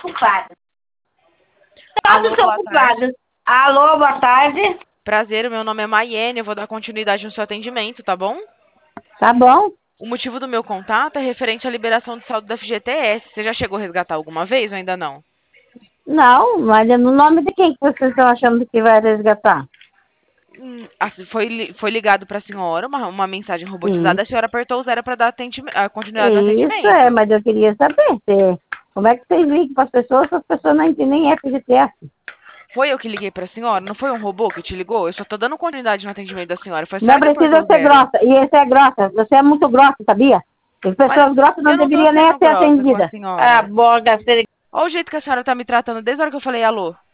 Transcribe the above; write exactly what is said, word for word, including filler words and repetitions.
culpadas. Alô, Todos são boa culpados. tarde. Alô, boa tarde. Prazer, o meu nome é Maiene, eu vou dar continuidade no seu atendimento, tá bom? Tá bom? O motivo do meu contato é referente à liberação de saldo da F G T S. Você já chegou a resgatar alguma vez ou ainda não? Não, mas é no nome de quem que vocês estão achando que vai resgatar? Hum, assim, foi, li- foi ligado para a senhora uma, uma mensagem robotizada, a Isso, senhora apertou o zero para dar atendime- a continuidade do isso é, atendimento. mas eu queria saber se, como é que vocês ligam para as pessoas se as pessoas não entendem nem F G T S. Foi eu que liguei para a senhora? Não foi um robô que te ligou? Eu só tô dando continuidade no atendimento da senhora. Foi a Não senhora que apertou precisa o ser zero. grossa, e esse é grossa, você é muito grossa, sabia? As Mas pessoas grossas não eu não tô deveriam nem sendo ser grossa com a atendidas. Ah, senhora. boga, Olha o jeito que a senhora tá me tratando desde a hora que eu falei alô.